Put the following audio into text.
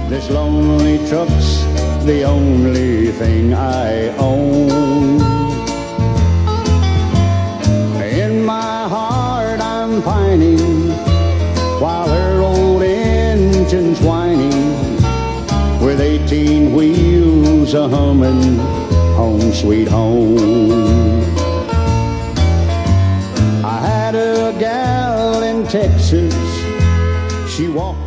This lonely truck's the only thing I own. In my heart I'm pining while her old engine's whining, with 18 wheels a-humming, home sweet home. I had a gal in Texas, she walked